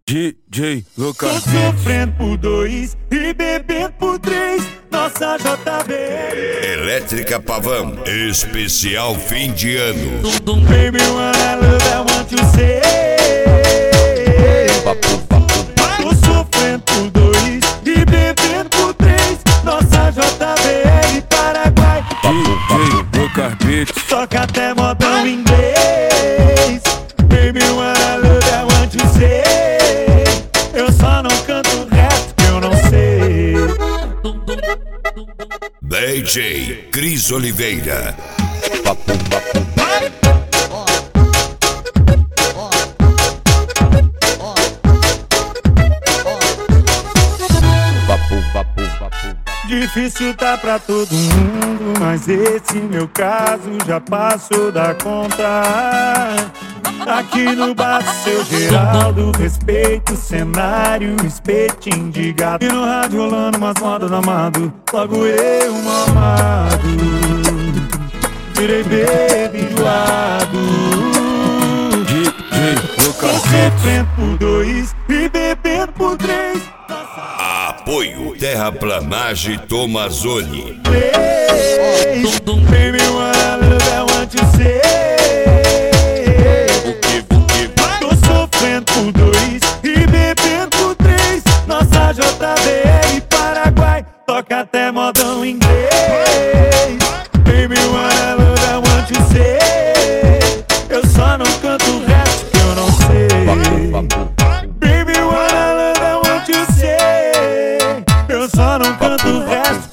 DJ Lucas. Tô sofrendo por 2 e bebendo por 3. Nossa JB Elétrica Pavão, especial fim de ano. Baby, when I love, I want to say. Tô sofrendo por 2 e bebendo por 3. Nossa JBL Paraguai. DJ Lucas Beats. Toca até modão inglês. Baby, when I love, I want to say. Eu só não canto o resto que eu não sei. DJ Cris Oliveira. Difícil tá pra todo mundo, mas esse meu caso já passou da conta. Aqui no bar do seu Geraldo, respeito o cenário, espetinho de gato. E no rádio rolando umas modas do amado, logo eu mamado. Virei baby enjoado. DJ Lucas Sofrendo por 2 e bebendo por 3. Apoio Terraplanagem Tomazoni. Baby, when I love, I want to say. Tô sofrendo por 2 e bebendo por 3. Nossa JBL Paraguai. Toca até modão inglês. Baby, when I love, I want to say. Eu só não canto o resto que eu não sei. Baby, when I love, I want to say. Eu só não canto o resto